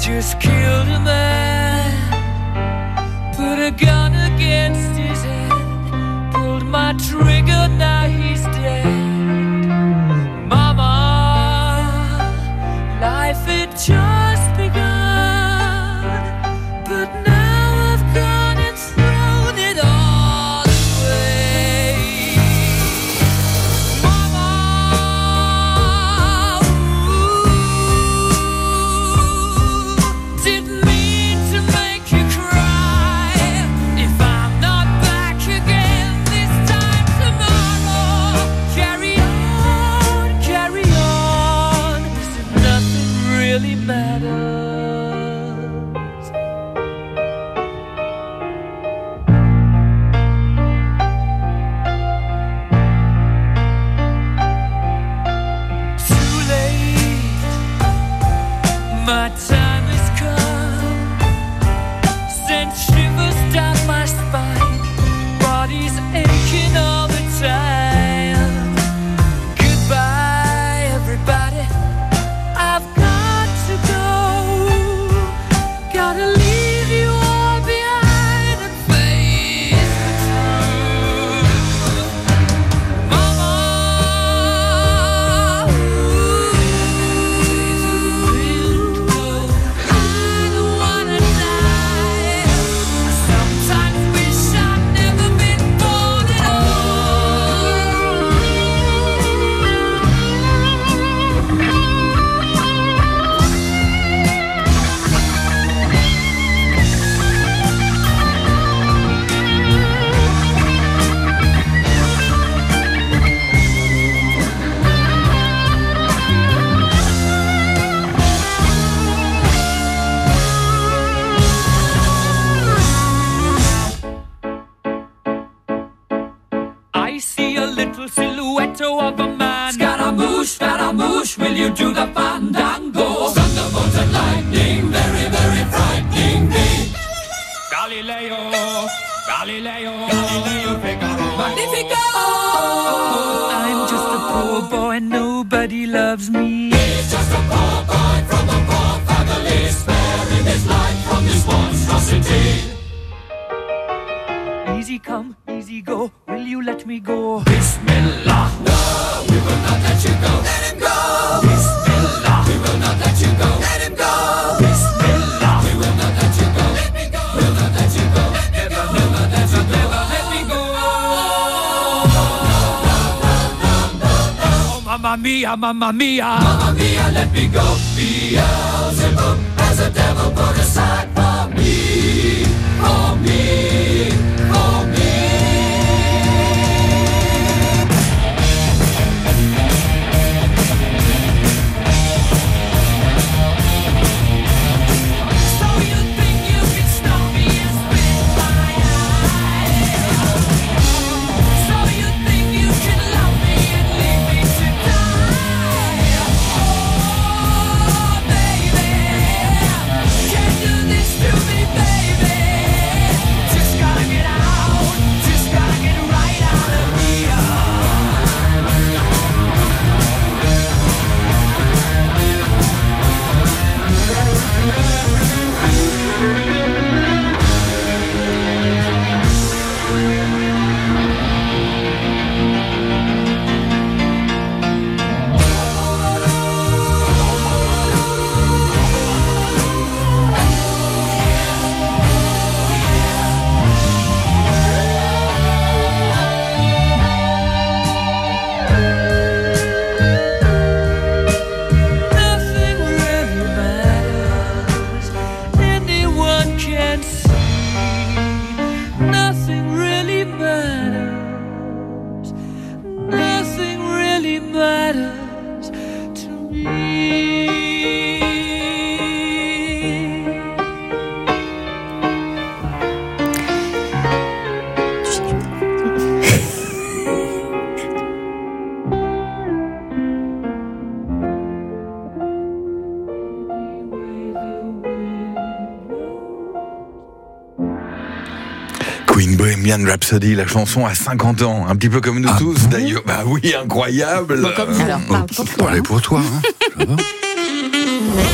just killed a man, put a gun against his head, pulled my trigger, now he's dead. Mama, life had just begun, but now I've gone and thrown it all away. Mama, didn't mean to make you cry. If I'm not back again this time tomorrow, carry on, as if nothing really matters. Too late, my time has come, sent shivers down my spine, body's aching all the time. Goodbye, everybody, I've got to go, gotta leave you all behind and face the truth. Mama, I don't wanna die. I sometimes wish I'd never been born at I see a little silhouette of a man. Scaramouche, will you do the fandango? Thunderbolt and lightning, very, very frightening me. Galileo, Figaro, Magnifico. I'm just a poor boy, nobody loves me. He's just a poor boy from a poor family, sparing his life from this monstrosity. Easy come, easy go, will you let me go? Bismillah, no, we will not let you go. Let him go. Bismillah, we will not let you go. Let him go. Bismillah, we will not let you go. Let me go. We'll not let you go. Never, never let you go. Let me go. Oh, mamma mia, mamma mia. Mamma mia, let me go. Beelzebub has a devil put aside for me. For me. For me. So you think you can stop me and spit my eye? So you think you can love me and leave me to die? Oh, baby, can't do this to me, baby. Just gotta get out, just gotta get right out of here. Nothing really matters, anyone can see. Nothing really matters, nothing really matters to me. Queen Bohemian Rhapsody, la chanson à 50 ans, un petit peu comme nous tous d'ailleurs. Bah oui, incroyable. Alors, parle pour toi. Parlez pour toi. Hein. Ça va. Ici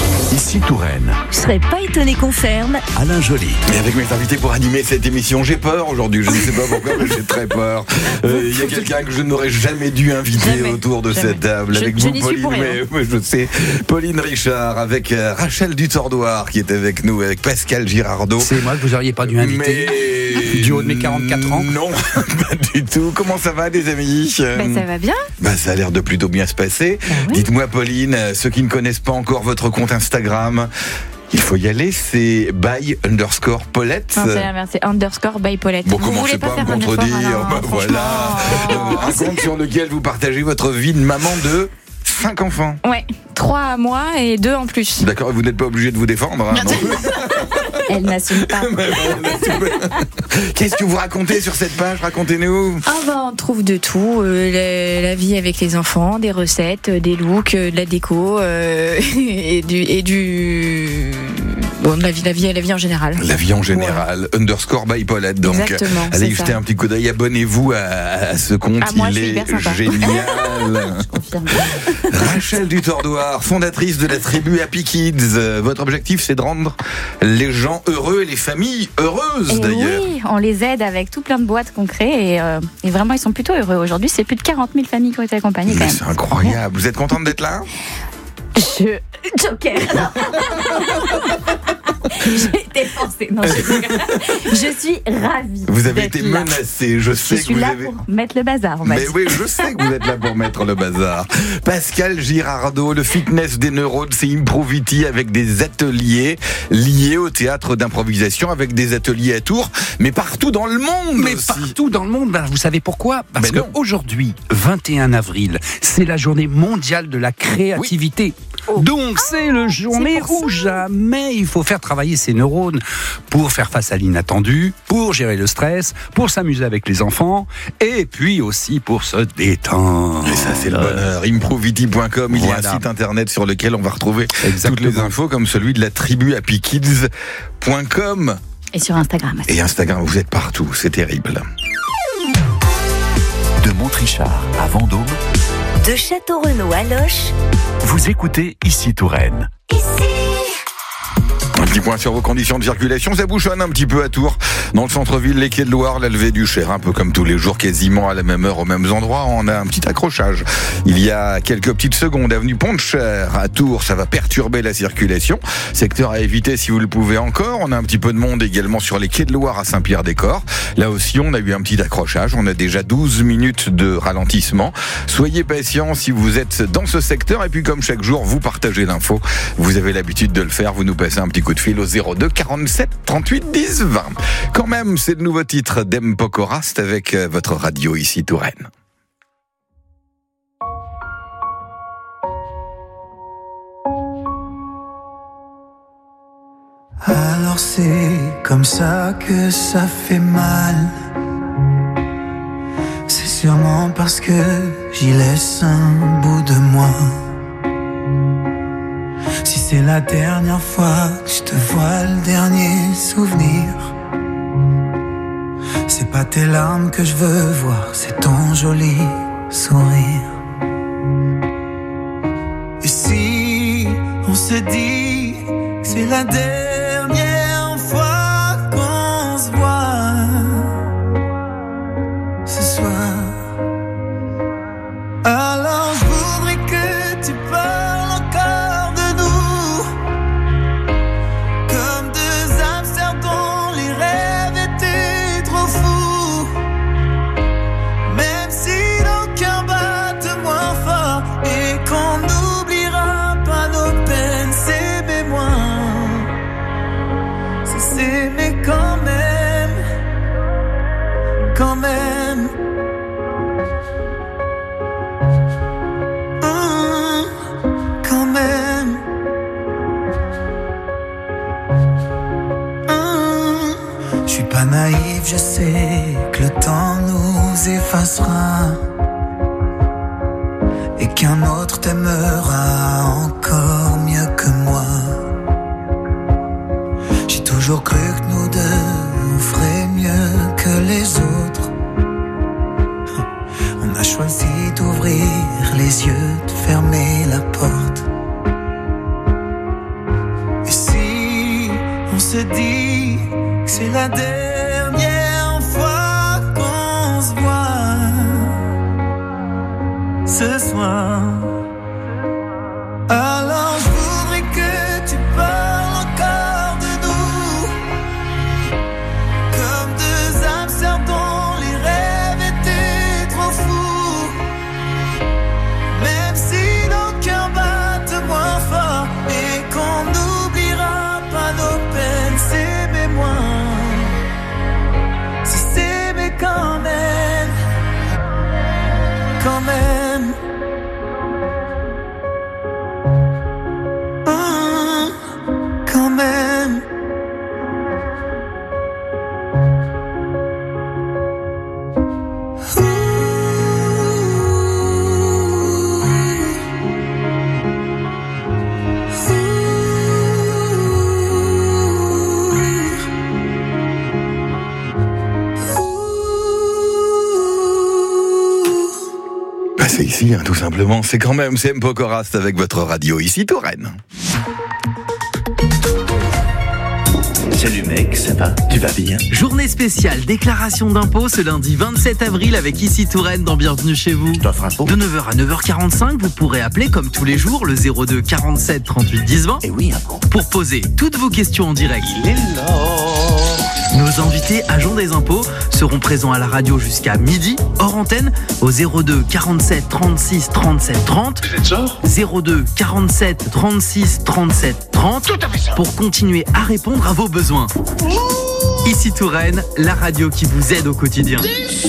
Ici Touraine, Je serais pas étonné qu'on ferme. Alain Joly. Et avec mes invités pour animer cette émission, j'ai peur aujourd'hui, je ne sais pas pourquoi, mais j'ai très peur. Il y a quelqu'un que je n'aurais jamais dû inviter Jamais, autour de jamais. cette table. Je- Avec je vous, n'y suis Pauline, pour rien. mais je sais, Pauline Richard, avec Rachel Dutordoir qui est avec nous, avec Pascal Girardot. C'est moi que vous auriez pas dû inviter. Mais... Du haut de mes 44 ans. Non, pas du tout. Comment ça va, les amis? Ça va bien. Ça a l'air de plutôt bien se passer. oui. Dites-moi, Pauline, ceux qui ne connaissent pas encore votre compte Instagram, il faut y aller, c'est by_Paulette. Non, c'est l'inverse, c'est underscore by Paulette. Bon, Vous commencez voulez pas à me faire un effort, contredire. alors, Voilà. franchement, Un compte sur lequel vous partagez votre vie de maman de 5 enfants. Ouais, 3 à moi et 2 en plus. D'accord, vous n'êtes pas obligé de vous défendre. Hein, non plus. Elle n'assume pas. Qu'est-ce que vous racontez sur cette page? Racontez-nous. On trouve de tout. La vie avec les enfants, des recettes, des looks, de la déco et du... Bon, la vie en général. La vie en général, underscore by Paulette. Donc, Exactement, allez c'est jeter ça. un petit coup d'œil. Abonnez-vous à ce compte. Ah, moi, il je suis est hyper sympa. génial. Confirme. Rachel Dutordoir, fondatrice de la tribu Happy Kids. Votre objectif, c'est de rendre les gens heureux et les familles heureuses, Et d'ailleurs. oui, on les aide avec tout plein de boîtes qu'on crée et vraiment ils sont plutôt heureux. Aujourd'hui, c'est plus de 40 000 familles qui ont été accompagnées quand Mais même. c'est incroyable. Vous êtes contente d'être là? Joker. J'ai été forcée. Non, je suis ravie. Vous avez d'être été là. menacée. Je Je sais suis que vous là avez... pour mettre le bazar, on va Mais dire. oui, je sais que vous êtes là pour mettre le bazar. Pascal Girardot, le fitness des neurones, c'est Improviti avec des ateliers liés au théâtre d'improvisation, avec des ateliers à Tours, mais partout dans le monde Mais aussi. partout dans le monde, vous savez pourquoi? Parce Mais non. qu'aujourd'hui, 21 avril, c'est la journée mondiale de la créativité. Donc c'est le journée pour où jamais il faut faire travailler ses neurones pour faire face à l'inattendu, pour gérer le stress, pour s'amuser avec les enfants et puis aussi pour se détendre. Et ça, c'est le bonheur. Improviti.com, il y a Voilà. un site internet sur lequel on va retrouver Exactement. toutes les infos, comme celui de la tribu happykids.com. Et sur Instagram. Et Instagram, vous êtes partout, c'est terrible. De Montrichard à Vendôme, De Château-Renaud à Loches. vous écoutez Ici Touraine. Un petit point sur vos conditions de circulation, ça bouchonne un petit peu à Tours. Dans le centre-ville, les quais de Loire, la levée du Cher, un peu comme tous les jours, quasiment à la même heure, aux mêmes endroits. On a un petit accrochage. Il y a quelques petites secondes, avenue Pont-de-Cher à Tours, ça va perturber la circulation. Secteur à éviter si vous le pouvez encore. On a un petit peu de monde également sur les quais de Loire à Saint-Pierre-des-Corps. Là aussi, on a eu un petit accrochage. On a déjà 12 minutes de ralentissement. Soyez patients si vous êtes dans ce secteur. Et puis, comme chaque jour, vous partagez l'info. Vous avez l'habitude de le faire. Vous nous passez un petit coup de fil au 02 47 38 10 20. Quand même, c'est le nouveau titre d'M. Pocorast avec votre radio ici Touraine. Alors c'est comme ça que ça fait mal. C'est sûrement parce que j'y laisse un bout de moi. Si c'est la dernière fois que je te vois, le dernier souvenir, c'est pas tes larmes que je veux voir, c'est ton joli sourire. Et si on se dit que c'est la dernière fois qu'on se voit ce soir, alors je voudrais que tu parles encore de nous, comme deux hamsters dont les rêves étaient trop fous. Même si nos cœurs battent moins fort et qu'on n'oubliera pas nos peines, s'aimer moins, c'est s'aimer quand même, quand même. Quand même. Je suis pas naïf, je sais que le temps nous effacera et qu'un autre t'aimera encore mieux que moi. J'ai toujours cru que nous deux on ferait mieux que les autres. On a choisi d'ouvrir les yeux, de fermer la porte. se dit que c'est la dernière fois qu'on se voit ce soir. Alors je voudrais que tu parles encore de nous, comme deux âmes sœurs dont les rêves étaient trop fous. Même si nos cœurs battent moins fort et qu'on n'oubliera pas nos peines, s'aimer moins, c'est s'aimer quand même, quand même. Quand même. Bah, c'est ici, hein, tout simplement. C'est quand même, c'est M. Pocorast avec votre radio ici, Touraine. Salut mec, ça va? Tu vas bien? Journée spéciale déclaration d'impôt ce lundi 27 avril avec ici Touraine dans Bienvenue chez vous. Je t'offre un pot. De 9h à 9h45, vous pourrez appeler comme tous les jours le 02 47 38 10 20 Eh oui, un pot. pour poser toutes vos questions en direct. Il est là. Nos invités agents des impôts seront présents à la radio jusqu'à midi, hors antenne, au 02 47 36 37 30. Vous êtes sûr? 02 47 36 37 30 Tout à fait ça. pour continuer à répondre à vos besoins. Ici Touraine, la radio qui vous aide au quotidien.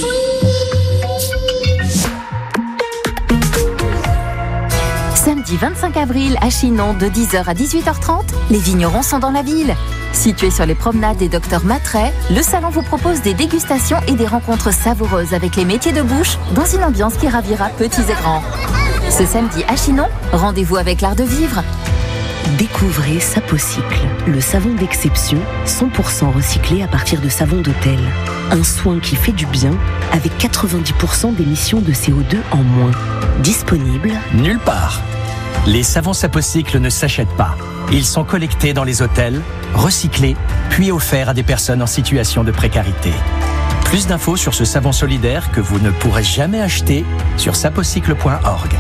Samedi 25 avril à Chinon de 10h à 18h30, les vignerons sont dans la ville. Situé sur les promenades des Docteurs Matret, le salon vous propose des dégustations et des rencontres savoureuses avec les métiers de bouche dans une ambiance qui ravira petits et grands. Ce samedi à Chinon, rendez-vous avec l'art de vivre. Découvrez Sapocycle, le savon d'exception 100% recyclé à partir de savon d'hôtel. Un soin qui fait du bien avec 90% d'émissions de CO2 en moins. Disponible nulle part. Les savons Sapocycle ne s'achètent pas. Ils sont collectés dans les hôtels, recyclés, puis offerts à des personnes en situation de précarité. Plus d'infos sur ce savon solidaire que vous ne pourrez jamais acheter sur sapocycle.org.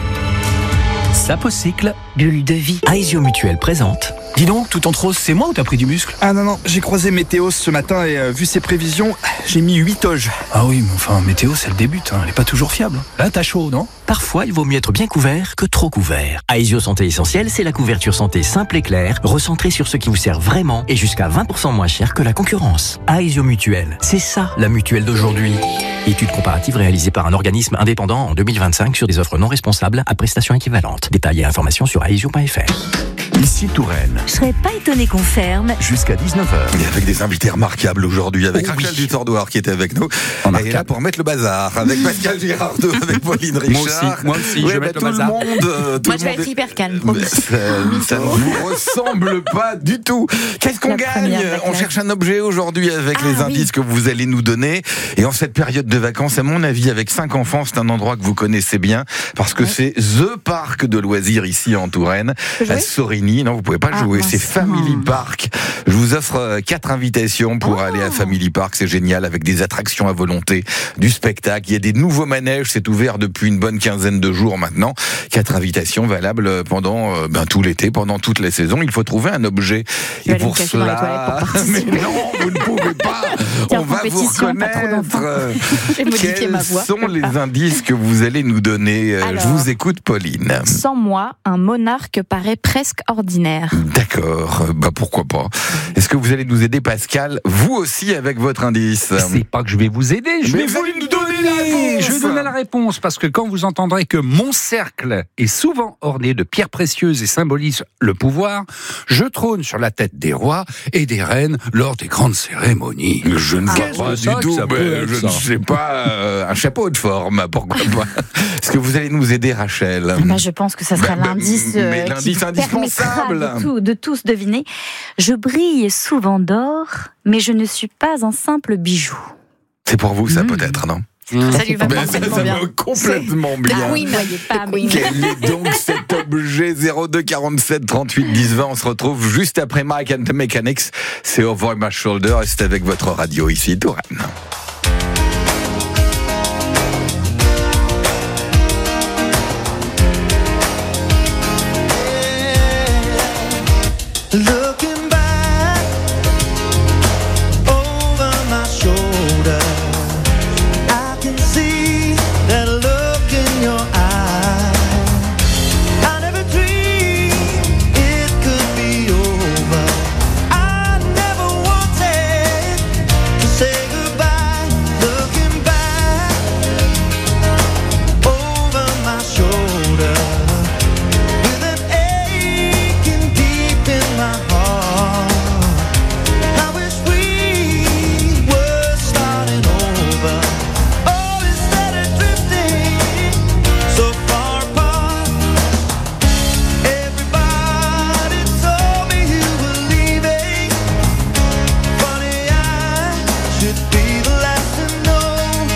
Sapocycle, bulle de vie. Aesio Mutuelle présente. Dis donc, tout en rose, c'est moi ou t'as pris du muscle? Ah non, j'ai croisé Météo ce matin et vu ses prévisions, j'ai mis 8 toges. Ah oui, mais enfin, météo, c'est le début, hein. Elle est pas toujours fiable. Là, t'as chaud, non? Parfois, il vaut mieux être bien couvert que trop couvert. Aesio Santé Essentielle, c'est la couverture santé simple et claire, recentrée sur ce qui vous sert vraiment et jusqu'à 20% moins cher que la concurrence. Aesio Mutuelle, c'est ça la mutuelle d'aujourd'hui. Étude comparative réalisée par un organisme indépendant en 2025 sur des offres non responsables à prestations équivalentes. Détails et informations sur aesio.fr. Ici Touraine. Je serais pas étonné qu'on ferme. Jusqu'à 19h. Et avec des invités remarquables aujourd'hui, avec Rachel Dutordoir qui est avec nous. Elle est là pour mettre le bazar, avec Pascal Girardot, avec Pauline Richard. Moi aussi, Ouais, je vais mettre tout le bazar. monde, tout Moi, le je vais monde être hyper calme. Mais ça ne vous ressemble pas du tout. Qu'est-ce qu'on La gagne? première de la On classe. cherche un objet aujourd'hui avec les oui. indices que vous allez nous donner. Et en cette période de vacances, à mon avis, avec 5 enfants, c'est un endroit que vous connaissez bien parce que c'est The Parc de loisirs ici en Touraine, à Sorigny. Non, vous pouvez pas jouer. C'est Family Park. Je vous offre 4 invitations pour aller à Family Park. C'est génial avec des attractions à volonté, du spectacle. Il y a des nouveaux manèges. C'est ouvert depuis une bonne quinzaine de jours maintenant. 4 invitations valables pendant tout l'été, pendant toute la saison. Il faut trouver un objet. Je vais aller me cacher dans les toilettes pour participer. mais non, vous ne pouvez pas. Tiens, On va vous compétition, pas trop reconnaître. d'enfants. J'ai modifié Quels ma voix. sont les indices que vous allez nous donner? Alors, Je vous écoute, Pauline. Sans moi, un monarque paraît presque ordinaire. D'accord, pourquoi pas. Est-ce que vous allez nous aider, Pascal, vous aussi, avec votre indice? C'est pas que je vais vous aider, je Mais vais vous vous allez nous donner la réponse. Je vais donner la réponse parce que quand vous entendrez que mon cercle est souvent orné de pierres précieuses et symbolise le pouvoir, je trône sur la tête des rois et des reines lors des grandes cérémonies. Je ne vois pas ça du que tout, ça peut mais être, je ne ça. sais pas, un chapeau de forme, pourquoi pas. Est-ce que vous allez nous aider, Rachel? Je pense que ça sera l'indice mais qui l'indice vous indispensable. permettra de tous deviner. Je brille souvent d'or, mais je ne suis pas un simple bijou. C'est pour vous, ça, peut-être, non? Ça lui va Ben, parfaitement ça bien. va complètement bien. Queen, voyez pas, Queen. Quel est donc cet objet 02 47 38 10 20? On se retrouve juste après Mike and the Mechanics. C'est Over My Shoulder et c'est avec votre radio ici, Touraine. Looking back over my shoulder, I can see that look in your eye. I never dreamed it could be over. I never wanted to say goodbye. Looking back over my shoulder, with an aching deep in my heart. I wish we were starting over. Oh, instead of drifting so far apart. Everybody told me you were leaving. Funny, I should be the last to know.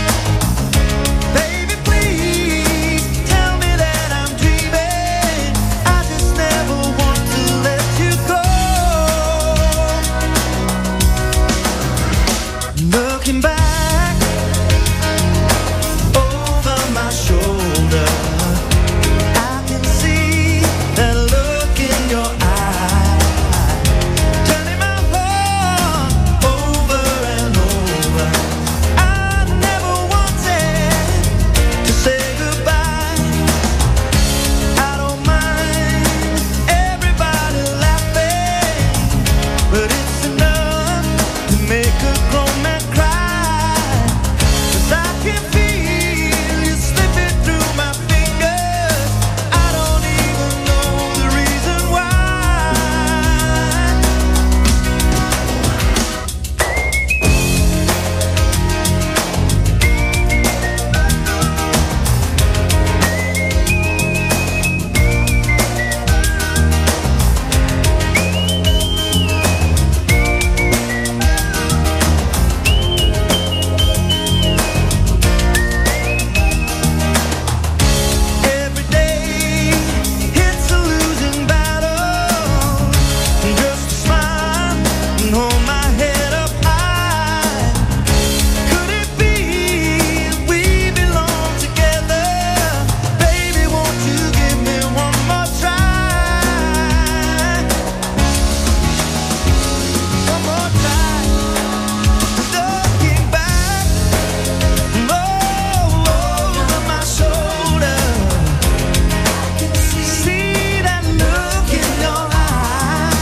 Baby, please tell me that I'm dreaming. I just never want to let you go. Looking back over my shoulder, I can see that look in your eye, turning my heart over and over. I never wanted to say goodbye. I don't mind everybody laughing, but it's enough to make a grown man cry. 'Cause I can feel you slipping through my fingers. I don't even know the reason why. Every day it's a losing battle. Just a smile and hold my head up high. Could it be we belong together? Baby, won't you give me one more try? One more try. Looking back over my shoulder, see that look in your eye.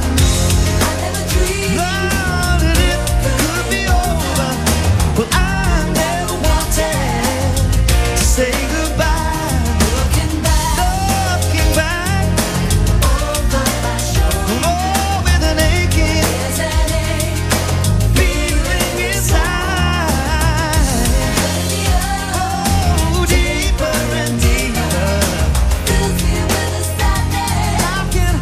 Thought that it could be over. Well, I never wanted to say goodbye. Looking back over my shoulder, oh, with an aching feeling inside. Oh, deeper and deeper. How can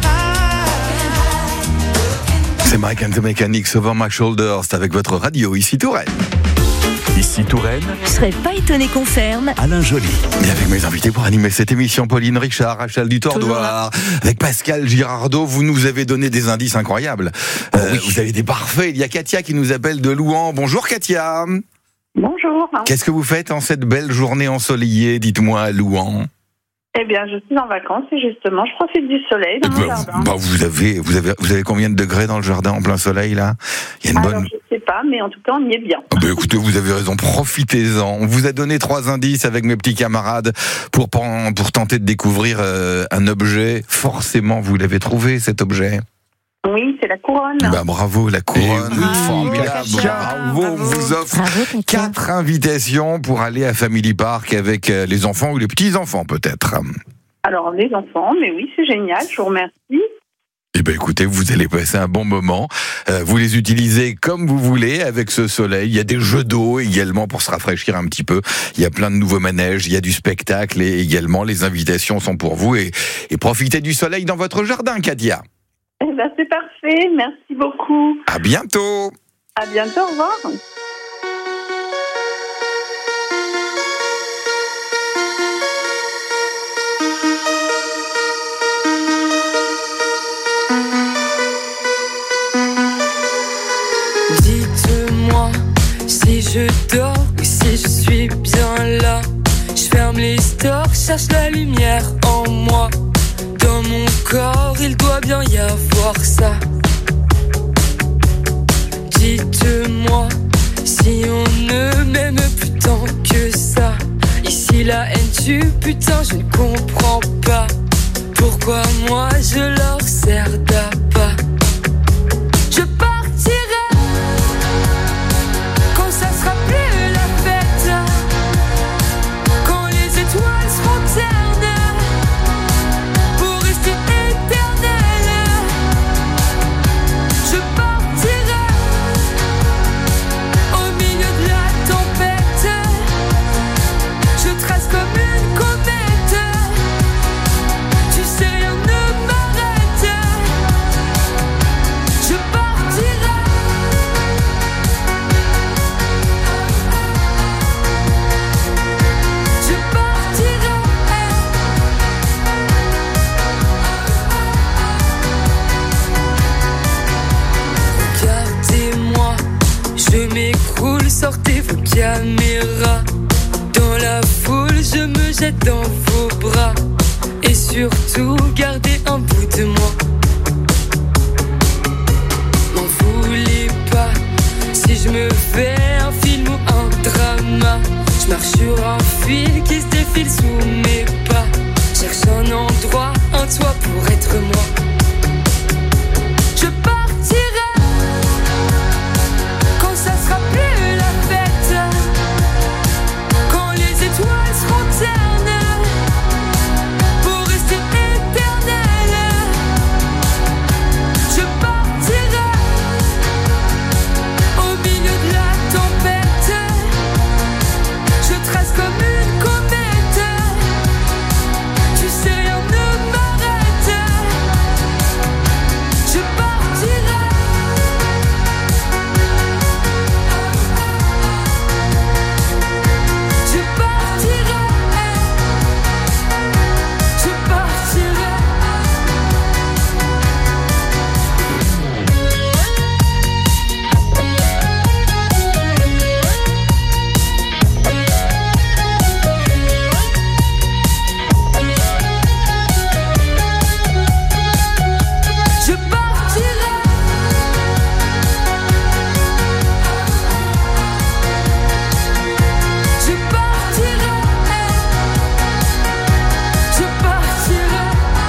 I? C'est Mike and the Mechanics Over My Shoulder. C'est avec votre radio ici, Touraine. Ici Touraine, Je serais pas étonné qu'on ferme. Alain Joly. Et avec mes invités pour animer cette émission, Pauline Richard, Rachel Dutordoir, avec Pascal Girardot, vous nous avez donné des indices incroyables. Vous avez des parfaits. Il y a Katia qui nous appelle de Louan. Bonjour Katia. Bonjour. Qu'est-ce que vous faites en cette belle journée ensoleillée, dites-moi, à Louan? Eh bien, je suis en vacances et justement, je profite du soleil dans mon jardin. Vous avez combien de degrés dans le jardin en plein soleil là? Il y a une Alors, bonne. je sais pas, mais en tout cas, on y est bien. Écoutez, vous avez raison, profitez-en. On vous a donné 3 indices avec mes petits camarades pour tenter de découvrir un objet. Forcément, vous l'avez trouvé, cet objet. Oui, c'est la couronne. Bravo, la couronne. Formidable. Bravo, on vous offre 4 invitations pour aller à Family Park avec les enfants ou les petits-enfants peut-être. Alors, les enfants, mais oui, c'est génial, je vous remercie. Eh bien, écoutez, vous allez passer un bon moment. Vous les utilisez comme vous voulez avec ce soleil. Il y a des jeux d'eau également pour se rafraîchir un petit peu. Il y a plein de nouveaux manèges, il y a du spectacle et également les invitations sont pour vous. Et profitez du soleil dans votre jardin, Katia. Eh bien, c'est parfait, merci beaucoup. À bientôt. À bientôt, au revoir. je dors ou si je suis bien là. Je ferme les stores, cherche la lumière en moi. Dans mon corps, il doit bien y avoir ça. Dites-moi si on ne m'aime plus tant que ça. Ici la haine tue, putain je ne comprends pas. Pourquoi moi je leur sers d'appât. Je partirai quand ça sera plus la fête. Quand les étoiles seront ternes pour rester éternelles. Je partirai au milieu de la tempête. Je trace comme une comète. Tu sais rien ne m'arrête. Je partirai. Je partirai. Regardez-moi, je m'écroule, sortez vos caméras. Dans la foule, je me jette dans vos bras. Et surtout, gardez un bout de moi. M'en voulez pas si je me fais un film ou un drama. Je marche sur un fil qui se défile sous mes pas. Cherche un endroit, un toit pour être moi. Je partirai quand ça sera plus la fête. Quand les étoiles seront ternes pour rester éternelles. Je partirai au milieu de la tempête. Je trace comme une comète. Tu sais rien ne m'arrête. Je partirai. Je partirai. Je partirai. Je partirai. Je partirai. Je partirai.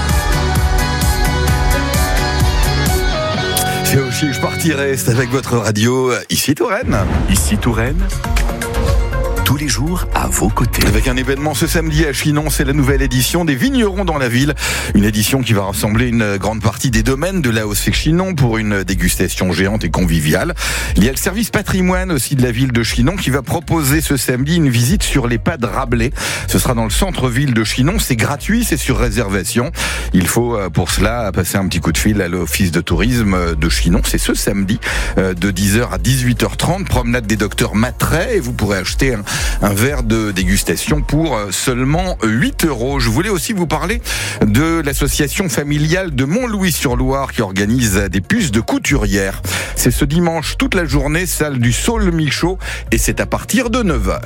C'est aussi Je partirai, c'est avec votre radio ici Touraine. Ici Touraine, tous les jours à vos côtés. Avec un événement ce samedi à Chinon, c'est la nouvelle édition des Vignerons dans la ville. Une édition qui va rassembler une grande partie des domaines de la Hausse Chinon pour une dégustation géante et conviviale. Il y a le service patrimoine aussi de la ville de Chinon qui va proposer ce samedi une visite sur les pas de Rabelais. Ce sera dans le centre-ville de Chinon. C'est gratuit, c'est sur réservation. Il faut pour cela passer un petit coup de fil à l'office de tourisme de Chinon. C'est ce samedi de 10h à 18h30, promenade des docteurs Matret, et vous pourrez acheter un verre de dégustation pour seulement 8 €. Je voulais aussi vous parler de l'association familiale de Montlouis-sur-Loire qui organise des puces de couturière. C'est ce dimanche toute la journée, salle du Saule Michaud, et c'est à partir de 9h.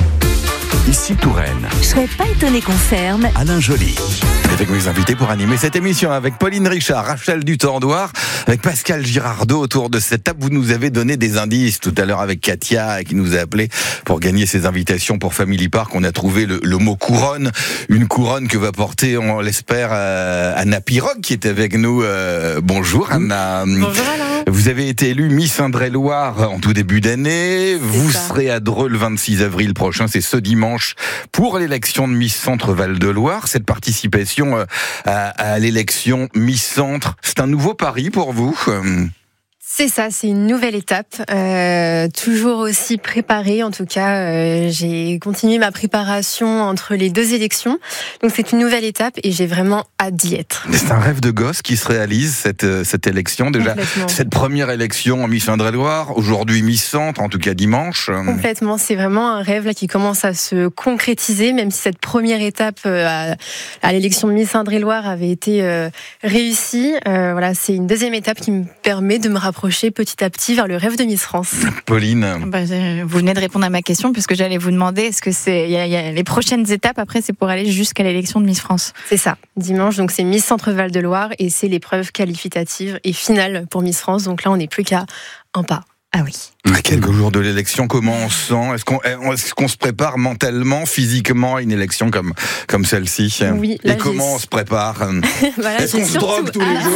Ici Touraine, Je serais pas étonné qu'on ferme. Alain Joly. Avec mes invités pour animer cette émission, avec Pauline Richard, Rachel Dutendoir, avec Pascal Girardot autour de cette table. Vous nous avez donné des indices tout à l'heure avec Katia qui nous a appelé pour gagner ces invitations pour Family Park. On a trouvé le mot couronne, une couronne que va porter, on l'espère, Anna Pirogue qui est avec nous. Bonjour Anna. Bonjour Alain. Vous avez été élue Miss Indre-et-Loire en tout début d'année. Vous serez à Dreux le 26 avril prochain, c'est ce dimanche, pour l'élection de Miss Centre Val-de-Loire. Cette participation à l'élection Miss Centre, c'est un nouveau pari pour vous? C'est ça, c'est une nouvelle étape, toujours aussi préparée. En tout cas, j'ai continué ma préparation entre les deux élections. Donc c'est une nouvelle étape et j'ai vraiment hâte d'y être. C'est un rêve de gosse qui se réalise, cette élection. Déjà, cette première élection en Miss Indre-et-Loire, aujourd'hui Miss Centre, en tout cas dimanche. Complètement, c'est vraiment un rêve là qui commence à se concrétiser, même si cette première étape à l'élection de Miss Indre-et-Loire avait été réussie. Voilà, c'est une deuxième étape qui me permet de me rapprocher rapprocher petit à petit vers le rêve de Miss France. Pauline. Vous venez de répondre à ma question puisque j'allais vous demander est-ce que il y a les prochaines étapes après c'est pour aller jusqu'à l'élection de Miss France. C'est ça. Dimanche, donc c'est Miss Centre-Val de Loire et c'est l'épreuve qualificative et finale pour Miss France. Donc là, on n'est plus qu'à un pas. Ah oui. À quelques jours de l'élection, comment on se sent ? Est-ce qu'on se prépare mentalement, physiquement à une élection comme celle-ci ? Oui. Et comment on se prépare ? Voilà, est-ce qu'on se drogue tous les jours ?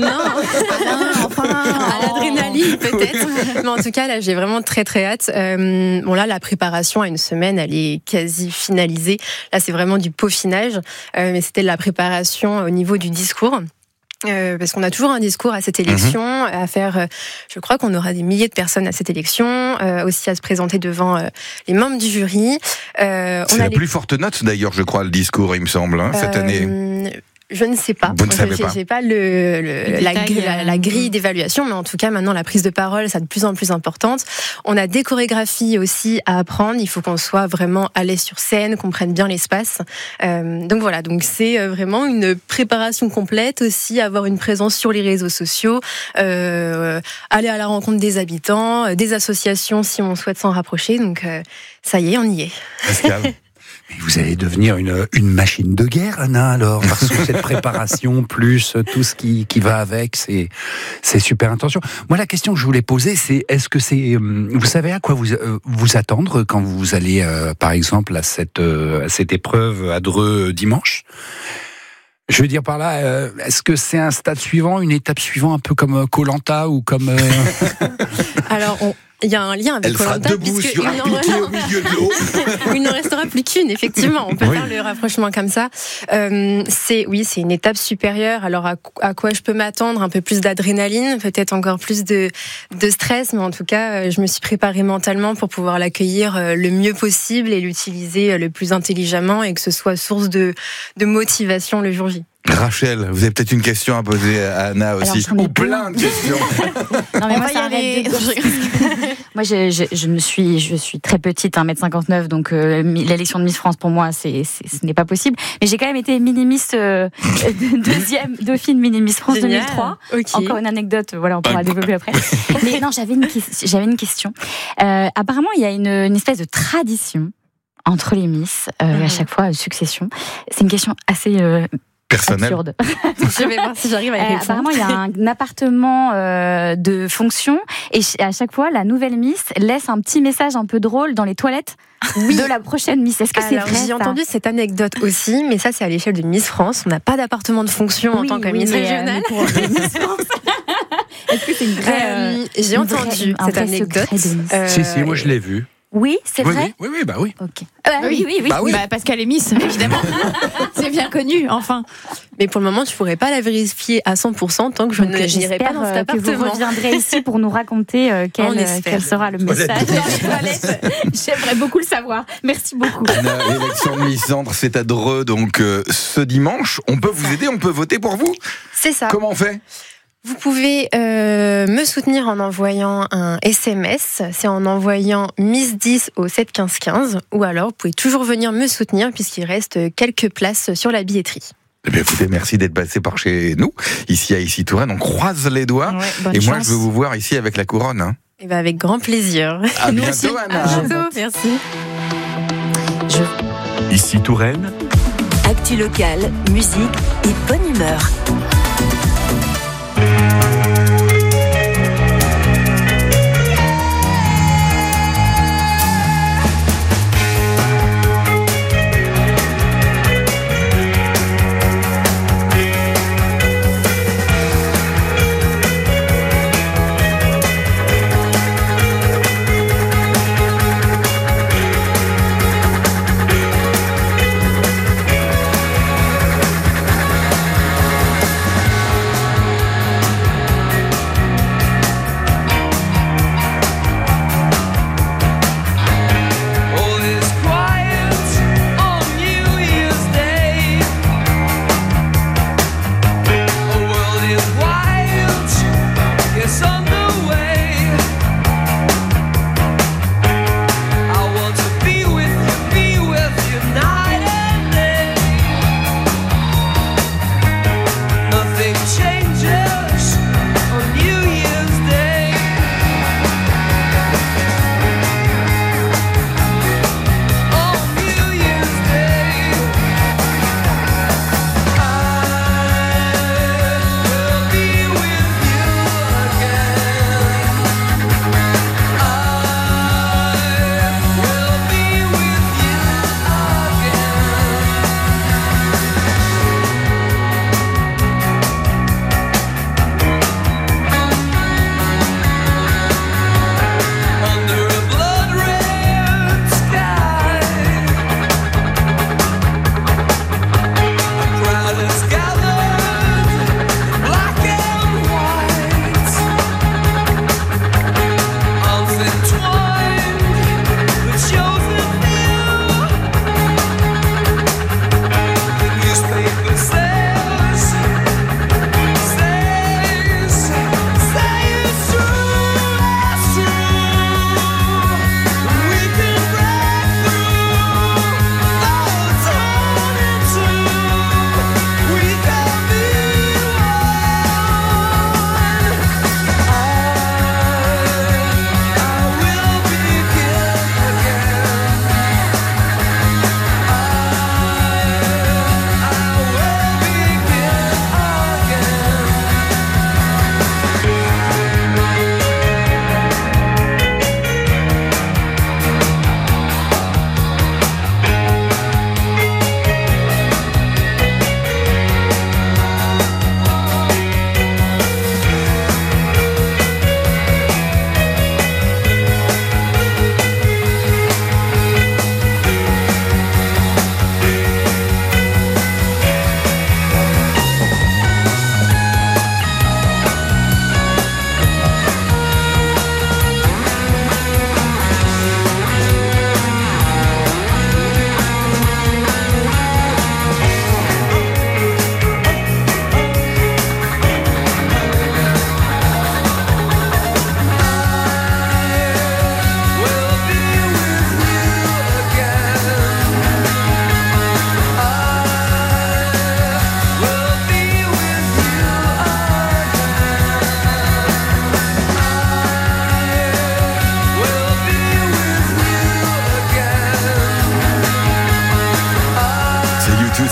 Non, enfin, à l'adrénaline peut-être. Mais en tout cas, là, j'ai vraiment très très hâte. Bon là, la préparation à une semaine, elle est quasi finalisée. Là, c'est vraiment du peaufinage. Mais c'était la préparation au niveau du discours. Parce qu'on a toujours un discours à cette élection à faire. Je crois qu'on aura des milliers de personnes à cette élection, aussi à se présenter devant les membres du jury. C'est la plus forte note d'ailleurs, je crois, le discours, il me semble, cette année. Je ne sais pas. Vous ne savez pas. J'ai pas la grille d'évaluation, mais en tout cas, maintenant, la prise de parole, c'est de plus en plus importante. On a des chorégraphies aussi à apprendre. Il faut qu'on soit vraiment à l'aise sur scène, qu'on prenne bien l'espace. Donc voilà. Donc c'est vraiment une préparation complète aussi, avoir une présence sur les réseaux sociaux, aller à la rencontre des habitants, des associations si on souhaite s'en rapprocher. Donc ça y est, on y est. Pascal. Vous allez devenir une machine de guerre, Anna, alors, parce que cette préparation, plus tout ce qui va avec, c'est super intention. Moi, la question que je voulais poser, c'est, est-ce que vous savez à quoi vous attendre quand vous allez, par exemple, à cette épreuve à Dreux dimanche ? Je veux dire par là, est-ce que c'est un stade suivant, une étape suivante, un peu comme Koh-Lanta ou comme... Alors, il y a un lien avec Koh-Lanta. Elle sera debout sur un piquet au milieu de l'eau. Il n'en restera plus qu'une, effectivement. On peut faire le rapprochement comme ça. C'est une étape supérieure. Alors, à quoi je peux m'attendre ? Un peu plus d'adrénaline, peut-être encore plus de stress, mais en tout cas, je me suis préparée mentalement pour pouvoir l'accueillir le mieux possible et l'utiliser le plus intelligemment et que ce soit source de motivation le jour J. Rachel, vous avez peut-être une question à poser à Anna aussi. Ou plein de questions. Non, mais moi, ça arrête moi, je suis très petite, 1m59, donc l'élection de Miss France, pour moi, ce n'est pas possible. Mais j'ai quand même été mini-miss, deuxième dauphine mini-Miss France 2003. Okay. Encore une anecdote, voilà, on pourra développer après. Mais non, j'avais une question. Apparemment, il y a une espèce de tradition entre les Miss, à chaque fois, succession. C'est une question assez... personnel. Absurde. Je vais voir si j'arrive à y répondre. Apparemment, il y a un appartement de fonction et à chaque fois, la nouvelle Miss laisse un petit message un peu drôle dans les toilettes de la prochaine Miss. Est-ce que c'est vrai ? J'ai entendu cette anecdote aussi, mais ça, c'est à l'échelle de Miss France. On n'a pas d'appartement de fonction en tant que Miss régionale. Miss France. Est-ce que c'est une vraie... J'ai entendu cette anecdote. Si, moi je l'ai vu. Oui, c'est vrai. Oui, bah oui. Ok. Oui. Bah, parce qu'elle est Miss, évidemment. C'est bien connu, enfin. Mais pour le moment, tu pourrais pas la vérifier à 100% tant que je n'irai pas dans cet appartement. Que vous reviendrez ici pour nous raconter quel sera le message dans les toilettes. J'aimerais beaucoup le savoir. Merci beaucoup. Anna, l'élection de Miss Centre, c'est à Dreux, donc ce dimanche. On peut vous aider, on peut voter pour vous. C'est ça. Comment on fait ? Vous pouvez me soutenir en envoyant un SMS, c'est en envoyant Miss 10 au 7 15 15, ou alors vous pouvez toujours venir me soutenir puisqu'il reste quelques places sur la billetterie. Eh bien, écoutez, merci d'être passé par chez nous, ici à Issy-Touraine. On croise les doigts. Ouais, et moi, chance. je veux vous voir ici avec la couronne. Hein. Et bien, avec grand plaisir. À bientôt, Anna. À bientôt, merci. Issy-Touraine. Actu locale, musique et bonne humeur.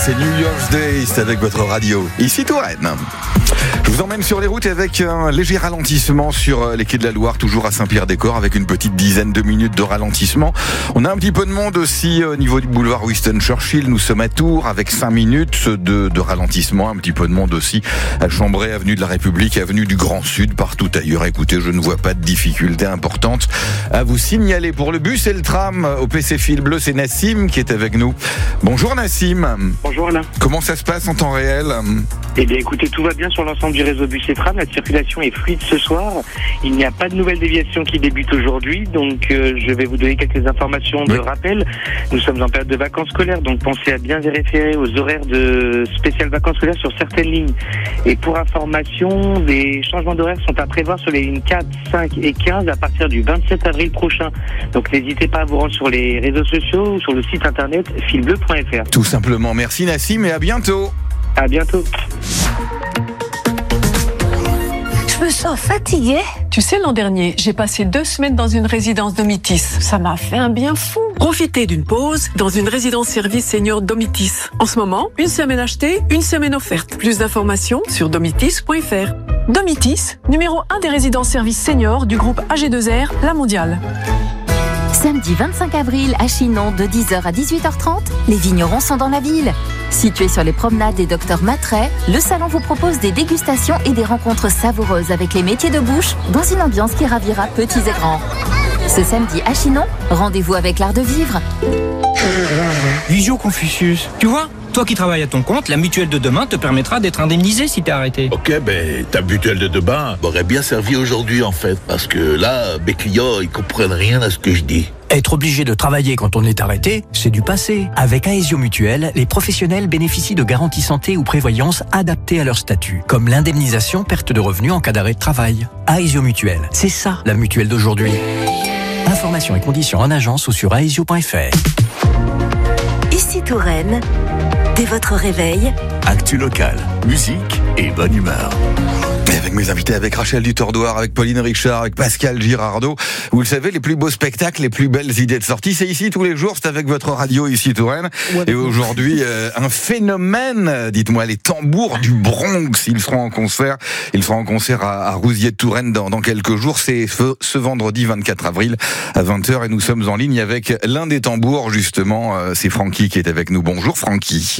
c'est New York's Day, c'est avec votre radio. Ici Touraine. Je vous emmène sur les routes avec un léger ralentissement sur les quais de la Loire, toujours à Saint-Pierre-des-Corps, avec une petite dizaine de minutes de ralentissement. On a un petit peu de monde aussi au niveau du boulevard Winston Churchill. Nous sommes à Tours avec 5 minutes de ralentissement. Un petit peu de monde aussi à Chambray, avenue de la République, avenue du Grand Sud, partout ailleurs. Écoutez, je ne vois pas de difficultés importantes à vous signaler. Pour le bus et le tram au PC Fil Bleu, c'est Nassim qui est avec nous. Bonjour Nassim. Bonjour Alain. Comment ça se passe en temps réel ? Eh bien écoutez, tout va bien sur l'ensemble du réseau bus et tram. La circulation est fluide ce soir. Il n'y a pas de nouvelles déviations qui débutent aujourd'hui. Donc je vais vous donner quelques informations de rappel. Nous sommes en période de vacances scolaires. Donc pensez à bien vérifier aux horaires de spéciales vacances scolaires sur certaines lignes. Et pour information, des changements d'horaire sont à prévoir sur les lignes 4, 5 et 15 à partir du 27 avril prochain. Donc n'hésitez pas à vous rendre sur les réseaux sociaux ou sur le site internet filbleu.fr. Tout simplement. Merci Nassim et à bientôt. À bientôt. Je me sens fatiguée. Tu sais, l'an dernier, j'ai passé 2 semaines dans une résidence Domitis. Ça m'a fait un bien fou. Profitez d'une pause dans une résidence-service senior Domitis. En ce moment, 1 semaine achetée, 1 semaine offerte. Plus d'informations sur domitis.fr. Domitis, numéro 1 des résidences-services seniors du groupe AG2R, La Mondiale. Samedi 25 avril à Chinon de 10h à 18h30, les vignerons sont dans la ville. Situé sur les promenades des Docteurs Matret, le salon vous propose des dégustations et des rencontres savoureuses avec les métiers de bouche dans une ambiance qui ravira petits et grands. Ce samedi à Chinon, rendez-vous avec l'art de vivre. Visio Confucius, tu vois, toi qui travailles à ton compte, la mutuelle de demain te permettra d'être indemnisé si t'es arrêté. Ok, ben ta mutuelle de demain m'aurait bien servi aujourd'hui en fait, parce que là, mes clients, ils comprennent rien à ce que je dis. Être obligé de travailler quand on est arrêté, c'est du passé. Avec Aesio Mutuelle, les professionnels bénéficient de garanties santé ou prévoyance adaptées à leur statut, comme l'indemnisation perte de revenus en cas d'arrêt de travail. Aesio Mutuelle, c'est ça la mutuelle d'aujourd'hui. Informations et conditions en agence ou sur aesio.fr. Ici Touraine, dès votre réveil, Actu locale, musique et bonne humeur. Et avec mes invités, avec Rachel Dutordoir, avec Pauline Richard, avec Pascal Girardot. Vous le savez, les plus beaux spectacles, les plus belles idées de sortie, c'est ici tous les jours, c'est avec votre radio ici Touraine. Et aujourd'hui, un phénomène, dites-moi, les tambours du Bronx, ils seront en concert. Ils seront en concert à Rousiers de Touraine dans quelques jours. C'est ce vendredi 24 avril à 20h et nous sommes en ligne avec l'un des tambours justement, c'est Francky qui est avec nous. Bonjour Francky.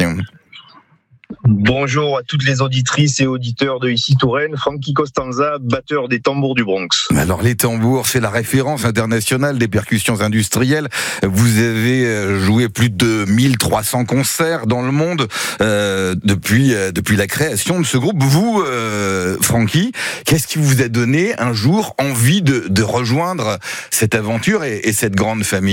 Bonjour à toutes les auditrices et auditeurs de Ici Touraine, Francky Costanza, batteur des tambours du Bronx. Alors les tambours, c'est la référence internationale des percussions industrielles. Vous avez joué plus de 1300 concerts dans le monde depuis la création de ce groupe. Vous, Francky, qu'est-ce qui vous a donné un jour envie de rejoindre cette aventure et cette grande famille ?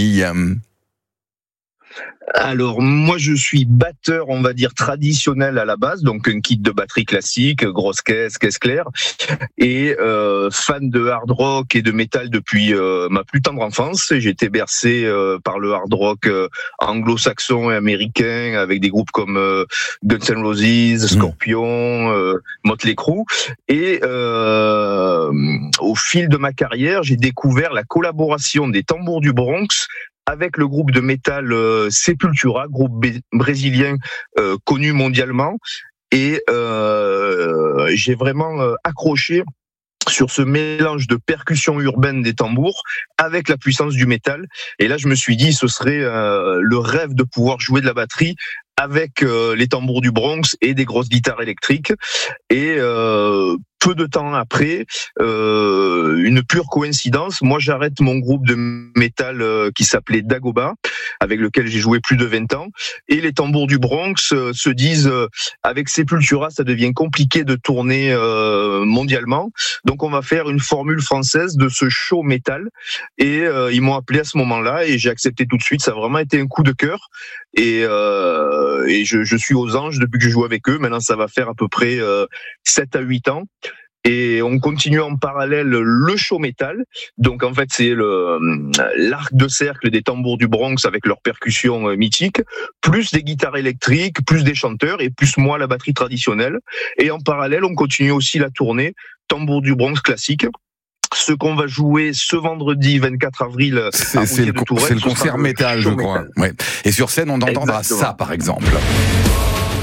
Alors, moi, je suis batteur, on va dire, traditionnel à la base, donc un kit de batterie classique, grosse caisse claire, et fan de hard rock et de métal depuis ma plus tendre enfance. J'ai été bercé par le hard rock anglo-saxon et américain, avec des groupes comme Guns N' Roses, Scorpion, Motley Crue, et au fil de ma carrière, j'ai découvert la collaboration des tambours du Bronx avec le groupe de métal Sepultura, groupe brésilien connu mondialement, et j'ai vraiment accroché sur ce mélange de percussions urbaines des tambours avec la puissance du métal. Et là, je me suis dit, ce serait le rêve de pouvoir jouer de la batterie avec les tambours du Bronx et des grosses guitares électriques. Et peu de temps après, une pure coïncidence, moi j'arrête mon groupe de métal qui s'appelait Dagoba, avec lequel j'ai joué plus de 20 ans, et les tambours du Bronx se disent, avec Sepultura, ça devient compliqué de tourner mondialement, donc on va faire une formule française de ce show métal, et ils m'ont appelé à ce moment-là, et j'ai accepté tout de suite, ça a vraiment été un coup de cœur, et je suis aux anges depuis que je joue avec eux. Maintenant, ça va faire à peu près 7 à 8 ans. Et on continue en parallèle le show métal. Donc, en fait, c'est l'arc de cercle des tambours du Bronx avec leurs percussions mythiques, plus des guitares électriques, plus des chanteurs et plus moi, la batterie traditionnelle. Et en parallèle, on continue aussi la tournée tambours du Bronx classique. Ce qu'on va jouer ce vendredi 24 avril à Rousiers de Touraine. C'est le concert métal, je crois. Ouais. Et sur scène, on entendra ça, par exemple.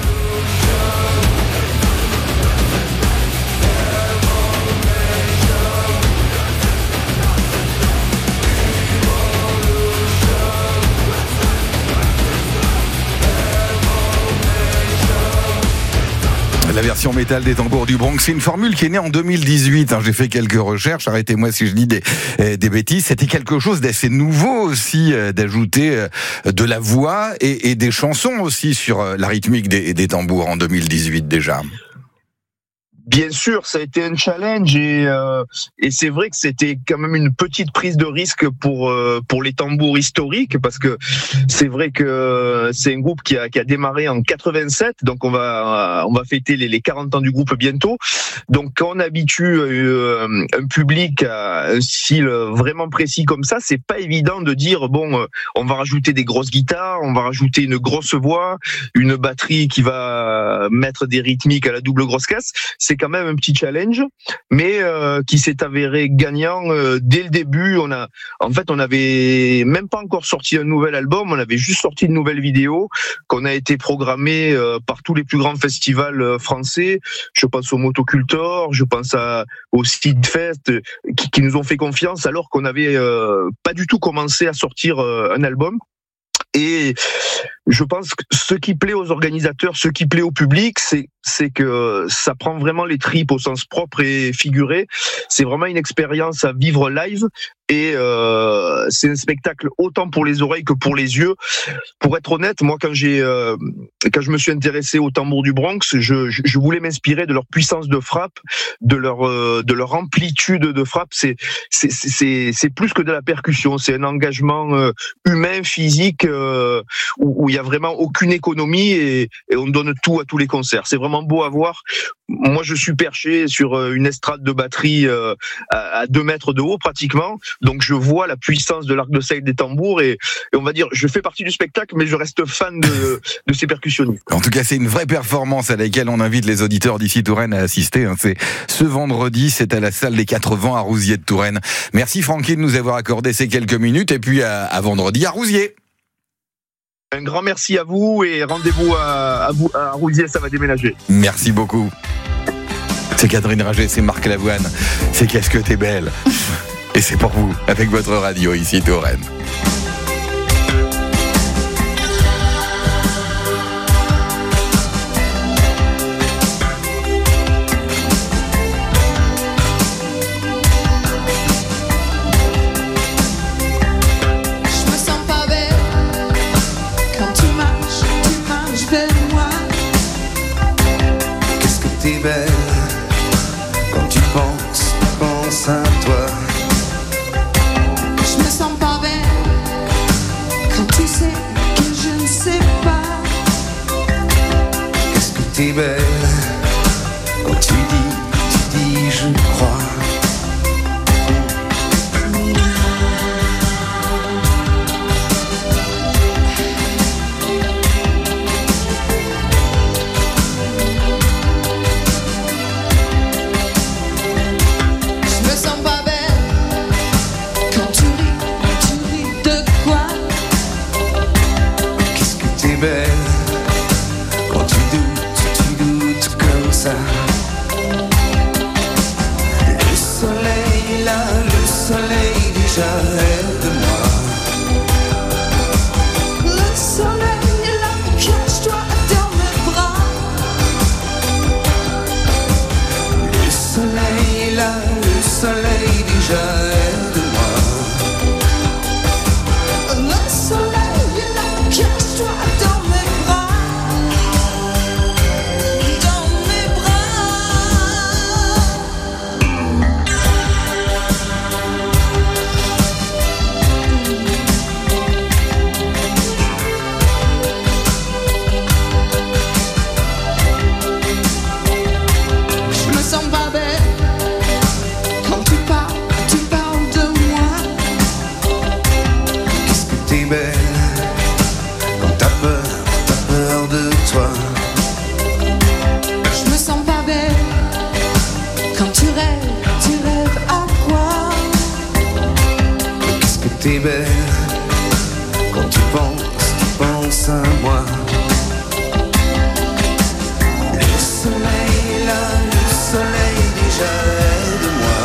programmation métal des tambours du Bronx. C'est une formule qui est née en 2018. J'ai fait quelques recherches, arrêtez-moi si je dis des bêtises. C'était quelque chose d'assez nouveau aussi, d'ajouter de la voix et des chansons aussi sur la rythmique des tambours en 2018 déjà. Bien sûr, ça a été un challenge et c'est vrai que c'était quand même une petite prise de risque pour les tambours historiques, parce que c'est vrai que c'est un groupe qui a démarré en 87, donc on va fêter les 40 ans du groupe bientôt. Donc quand on habitue un public à un style vraiment précis comme ça, c'est pas évident de dire bon, on va rajouter des grosses guitares, on va rajouter une grosse voix, une batterie qui va mettre des rythmiques à la double grosse caisse. C'est quand même un petit challenge, mais qui s'est avéré gagnant dès le début. On avait même pas encore sorti un nouvel album, on avait juste sorti une nouvelle vidéo qu'on a été programmée par tous les plus grands festivals français. Je pense au Motocultor, je pense au Seedfest, qui nous ont fait confiance alors qu'on avait pas du tout commencé à sortir un album. Et je pense que ce qui plaît aux organisateurs, ce qui plaît au public, c'est que ça prend vraiment les tripes au sens propre et figuré. C'est vraiment une expérience à vivre live. Et c'est un spectacle autant pour les oreilles que pour les yeux. Pour être honnête, moi quand je me suis intéressé au tambour du Bronx, je voulais m'inspirer de leur puissance de frappe, de leur amplitude de frappe. C'est plus que de la percussion, c'est un engagement humain, physique, où il y a vraiment aucune économie et on donne tout à tous les concerts. C'est vraiment beau à voir. Moi je suis perché sur une estrade de batterie à 2 mètres de haut pratiquement. Donc je vois la puissance de l'arc de cercle des tambours et on va dire, je fais partie du spectacle, mais je reste fan de ces percussionnistes. En tout cas, c'est une vraie performance à laquelle on invite les auditeurs d'ici Touraine à assister. C'est ce vendredi, c'est à la salle des 4 Vents à Rouziers de Touraine. Merci Francky de nous avoir accordé ces quelques minutes et puis à vendredi à Rouziers. Un grand merci à vous et rendez-vous à Rouziers, ça va déménager. Merci beaucoup. C'est Catherine Ringer, c'est Marc Lavoine. C'est Qu'est-ce que t'es belle. Et c'est pour vous, avec votre radio ici, Touraine. Je me sens pas belle quand tu marches vers moi. Qu'est-ce que t'es belle quand tu penses à toi. Je me sens pas belle quand tu sais que je ne sais pas. Qu'est-ce que t'es belle quand tu dis je crois. Je me sens pas belle quand tu ris de quoi. Qu'est-ce que t'es belle quand tu doutes comme ça. Le soleil est là, le soleil déjà aide-moi. Le soleil est là, cache-toi dans mes bras. Le soleil est là, le soleil déjà aide-moi. Le soleil est là, cache-toi dans mes bras. Dans mes bras. Je me sens pas belle quand tu parles de moi. Qu'est-ce que t'es belle quand t'as peur de toi. Je me sens pas belle quand tu rêves à quoi. Qu'est-ce que t'es belle quand tu penses à moi. Le soleil est là, le soleil déjà aide-moi.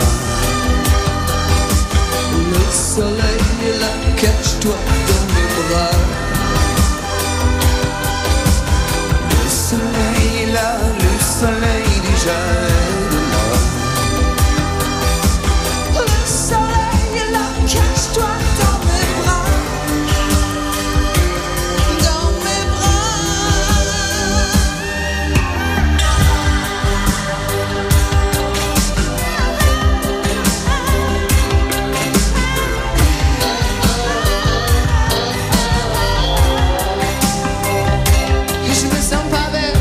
Le soleil est là, cache-toi dans mes bras. Le soleil est là, le soleil j'avais de moi. Le soleil là, cache-toi dans mes bras, dans mes bras. Je me sens pas belle.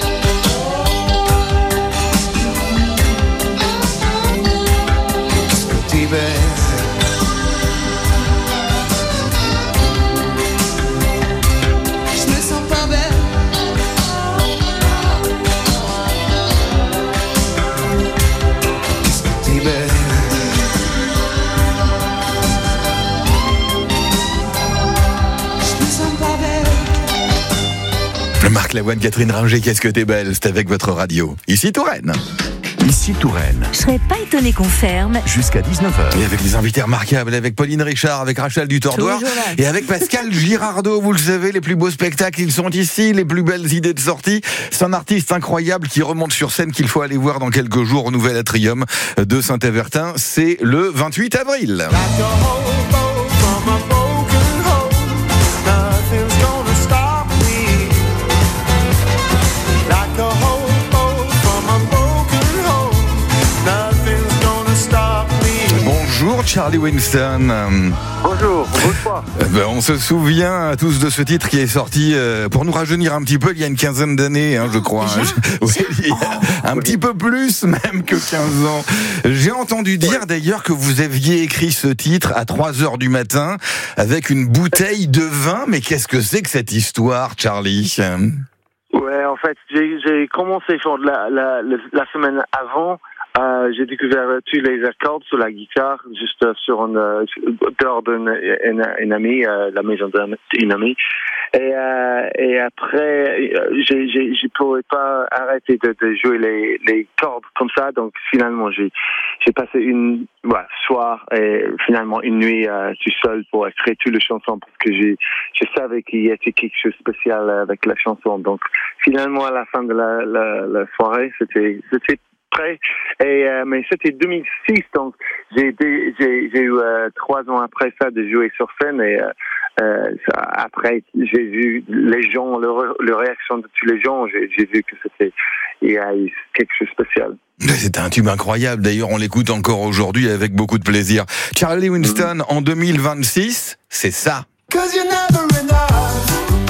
T'es belle. Je me sens pas belle. T'es belle. Je me sens pas belle. Marc Lavoine, Catherine Ringer, qu'est-ce que t'es belle, c'est avec votre radio. Ici Touraine. Ici Touraine. Je serais pas étonné qu'on ferme. Jusqu'à 19h. Et avec des invités remarquables, avec Pauline Richard, avec Rachel Dutordoir Toujours là. et avec Pascal Girardot. Vous le savez, les plus beaux spectacles, ils sont ici, les plus belles idées de sortie. C'est un artiste incroyable qui remonte sur scène qu'il faut aller voir dans quelques jours au Nouvel Atrium de Saint-Avertin. C'est le 28 avril. Bonjour Charlie Winston. Bonjour, bonsoir. On se souvient tous de ce titre qui est sorti pour nous rajeunir un petit peu il y a une quinzaine d'années, je crois. Oui, il y a un petit peu plus même que 15 ans. J'ai entendu dire d'ailleurs que vous aviez écrit ce titre à 3h du matin avec une bouteille de vin. Mais qu'est-ce que c'est que cette histoire, Charlie ? Ouais, en fait, j'ai commencé la semaine avant. J'ai découvert tous les accords sur la guitare, juste sur dehors d'une amie, la maison d'une amie. Et après, je pouvais pas arrêter de jouer les cordes comme ça. Donc finalement, j'ai passé une soir et finalement une nuit tout seul pour écrire toutes les chansons parce que je savais qu'il y avait quelque chose de spécial avec la chanson. Donc finalement, à la fin de la soirée, c'était prêt. Mais c'était 2006, donc j'ai eu 3 ans après ça de jouer sur scène et après j'ai vu les gens, leur réaction de tous les gens, j'ai vu que il y a eu quelque chose de spécial. C'est un tube incroyable, d'ailleurs on l'écoute encore aujourd'hui avec beaucoup de plaisir. Charlie Winston en 2026, c'est ça. 'Cause you're never enough.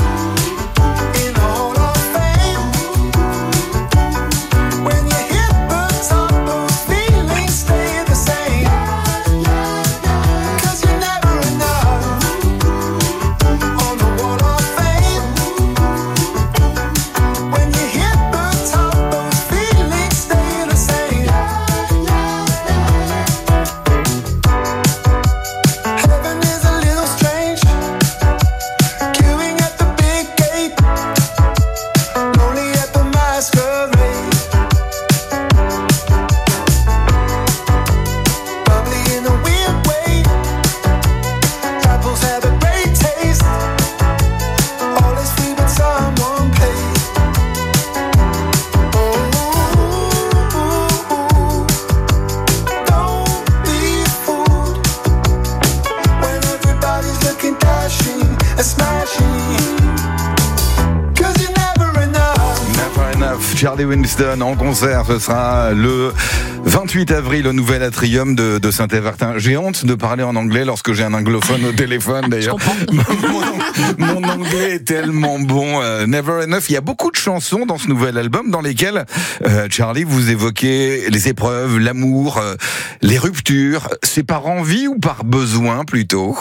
Charlie Winston en concert, ce sera le 28 avril au Nouvel Atrium de Saint-Avertin. J'ai honte de parler en anglais lorsque j'ai un anglophone au téléphone d'ailleurs. Mon anglais est tellement bon. Never Enough. Il y a beaucoup de chansons dans ce nouvel album dans lesquelles, Charlie, vous évoquez les épreuves, l'amour, les ruptures. C'est par envie ou par besoin plutôt?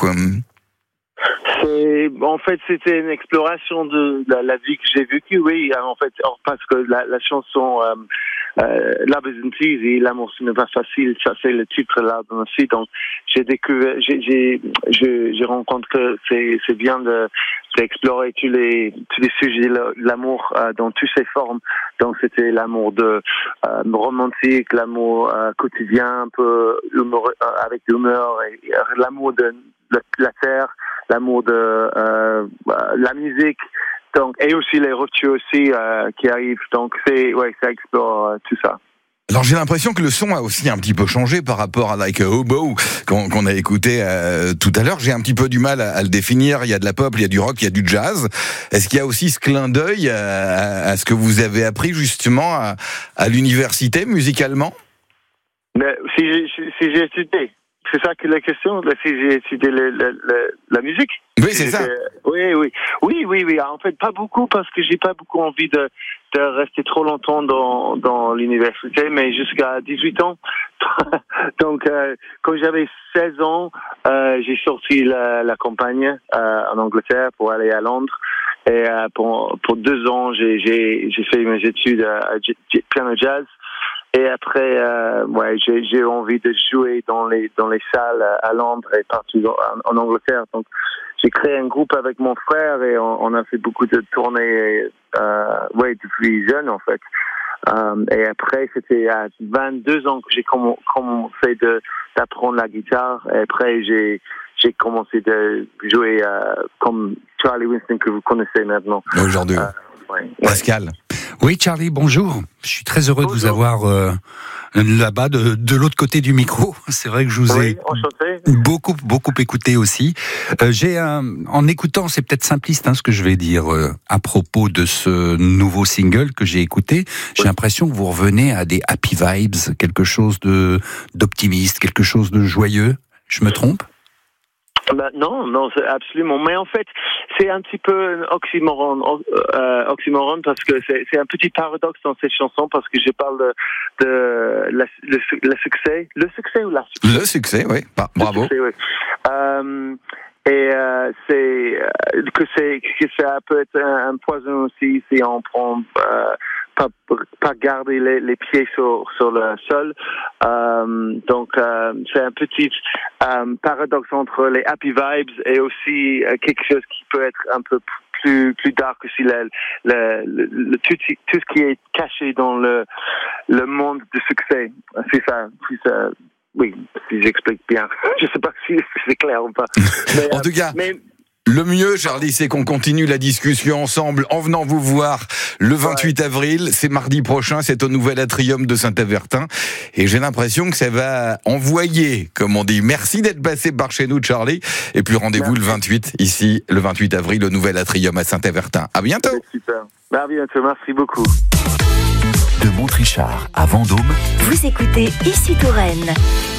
En fait, c'était une exploration de la vie que j'ai vécue, oui, en fait, parce que la chanson Love Isn't Easy, l'amour ce n'est pas facile, ça c'est le titre de l'album aussi, donc j'ai découvert, j'ai rencontré que c'est bien d'explorer tous les sujets de l'amour dans toutes ses formes. Donc c'était l'amour romantique, l'amour quotidien, un peu avec l'humeur, et l'amour de la terre, l'amour de la musique, Donc, et aussi les ruptures aussi qui arrivent. Donc, ça explore tout ça. Alors j'ai l'impression que le son a aussi un petit peu changé par rapport à Like a Hobo qu'on a écouté tout à l'heure. J'ai un petit peu du mal à le définir. Il y a de la pop, il y a du rock, il y a du jazz. Est-ce qu'il y a aussi ce clin d'œil à ce que vous avez appris justement à l'université musicalement? Mais si j'ai étudié, c'est ça que la question. Si j'ai étudié la musique. Oui, c'est ça. Oui. En fait, pas beaucoup parce que j'ai pas beaucoup envie de rester trop longtemps dans l'université, mais jusqu'à 18 ans. Donc, quand j'avais 16 ans, j'ai sorti la campagne en Angleterre pour aller à Londres. Et pour 2 ans, j'ai fait mes études à piano jazz. Et après, j'ai envie de jouer dans les salles à Londres et partout en Angleterre. Donc, j'ai créé un groupe avec mon frère et on a fait beaucoup de tournées, depuis jeune en fait. Et après, c'était à 22 ans que j'ai commencé d'apprendre la guitare. Et après, j'ai commencé de jouer comme Charlie Winston que vous connaissez maintenant. Aujourd'hui. Pascal. Oui, Charlie, bonjour. Je suis très heureux de vous avoir là-bas, de l'autre côté du micro. C'est vrai que je vous ai beaucoup écouté aussi. En écoutant, c'est peut-être simpliste ce que je vais dire à propos de ce nouveau single que j'ai écouté. J'ai l'impression que vous revenez à des happy vibes, quelque chose d'optimiste, quelque chose de joyeux. Je me trompe ? Non, c'est absolument. Mais en fait, c'est un petit peu un oxymoron parce que c'est un petit paradoxe dans cette chanson parce que je parle de le succès. Le succès ou la succès? Le succès, oui. Bravo. Le succès, oui. Que ça peut être un poison aussi si on prend pas garder les pieds sur le sol. Donc c'est un petit paradoxe entre les happy vibes et aussi quelque chose qui peut être un peu plus dark aussi, tout ce qui est caché dans le monde du succès. C'est ça. Oui, si j'explique bien. Je sais pas si c'est clair ou pas. Mais, en tout cas. Le mieux, Charlie, c'est qu'on continue la discussion ensemble en venant vous voir le 28 avril. C'est mardi prochain, c'est au Nouvel Atrium de Saint-Avertin. Et j'ai l'impression que ça va envoyer, comme on dit. Merci d'être passé par chez nous, Charlie. Et puis rendez-vous le 28, ici, le 28 avril, au Nouvel Atrium à Saint-Avertin. À bientôt. Super. À bientôt, merci beaucoup. De Montrichard à Vendôme. Vous écoutez Ici Touraine.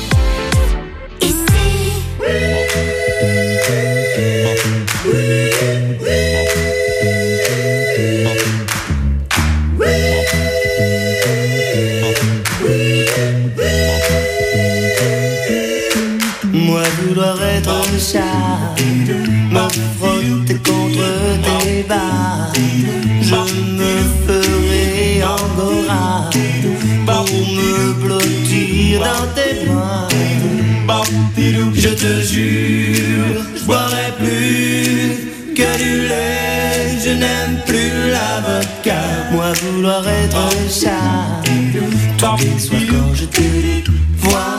Moi vouloir être un chat, me frotter contre tes bas, je me ferai angora pour me blottir dans tes bras. Je te jure, je boirai plus que du lait, je n'aime plus la vodka. Moi vouloir être un chat, tous les soirs quand je te vois.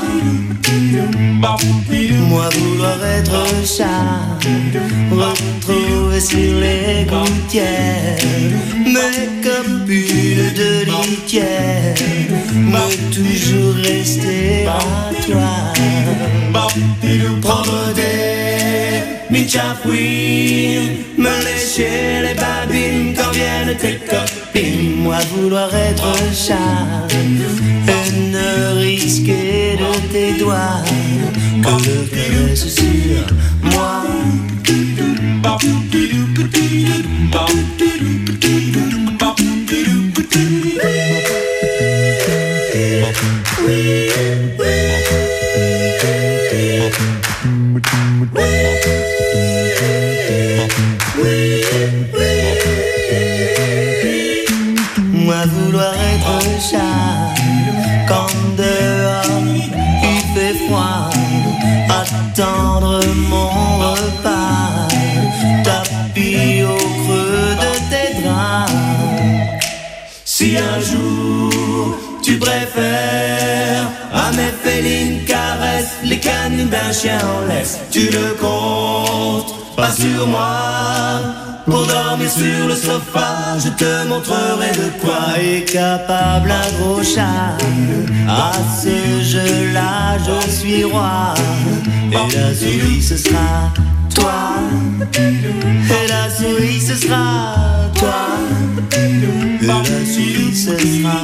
Moi vouloir être un chat, retrouver sur les gouttières, mais comme une de litière, mais toujours rester à toi. Prendre des michafouines, me lécher les babines quand viennent tes copines. Moi vouloir être un chat et ne risquer de tes doigts que le caresse sur moi. Moi vouloir être un chat quand dehors il fait froid, attendre mon repas, tapis au creux de tes draps. Si un jour tu préfères à mes félines caresses, les canines d'un chien en laisse. Tu ne comptes pas sur moi pour dormir sur le sofa. Je te montrerai de quoi est capable un gros chat. À ce jeu-là, je suis roi. Et la souris, ce sera toi. Et la souris, ce sera toi. Et la souris, ce sera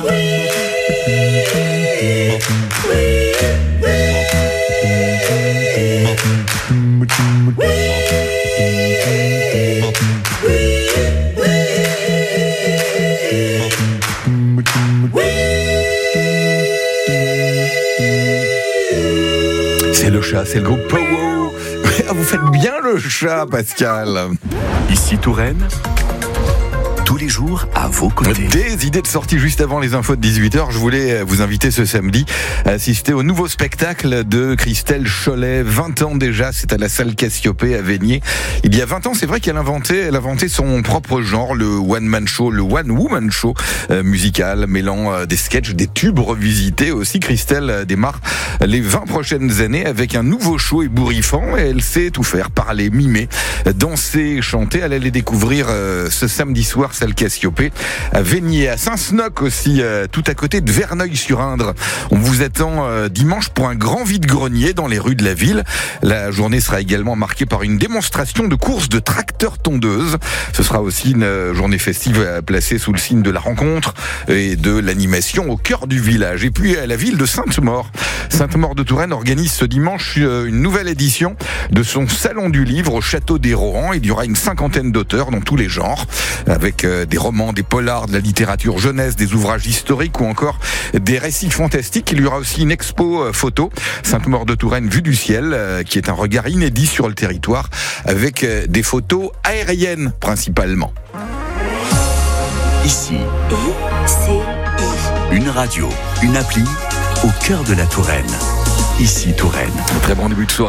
C'est le chat, c'est le groupe Powo. Vous faites bien le chat, Pascal. Ici Touraine, tous les jours à vos côtés. Des idées de sortie juste avant les infos de 18h. Je voulais vous inviter ce samedi à assister au nouveau spectacle de Christelle Chollet. 20 ans déjà, c'est à la salle Cassiopée à Vénier. Il y a 20 ans, c'est vrai qu'elle a inventé son propre genre, le one-man show, le one-woman show musical, mêlant des sketchs, des tubes revisités aussi. Christelle démarre les 20 prochaines années avec un nouveau show ébouriffant et elle sait tout faire, parler, mimer, danser, chanter. Elle allait découvrir ce samedi soir salle Cassiopée à Vénier, à Saint-Snoc aussi, tout à côté de Verneuil-sur-Indre. On vous attend dimanche pour un grand vide-grenier dans les rues de la ville. La journée sera également marquée par une démonstration de course de tracteurs-tondeuses. Ce sera aussi une journée festive placée sous le signe de la rencontre et de l'animation au cœur du village. Et puis à la ville de Sainte-Maure. Sainte-Maure de Touraine organise ce dimanche une nouvelle édition de son salon du livre au château des Rohan. Il y aura une 50aine d'auteurs dans tous les genres, avec des romans, des polars, de la littérature jeunesse, des ouvrages historiques ou encore des récits fantastiques. Il y aura aussi une expo photo Sainte-Maure de Touraine vue du ciel, qui est un regard inédit sur le territoire, avec des photos aériennes principalement. Ici, une radio, une appli au cœur de la Touraine. Ici Touraine. Très bon début de soirée.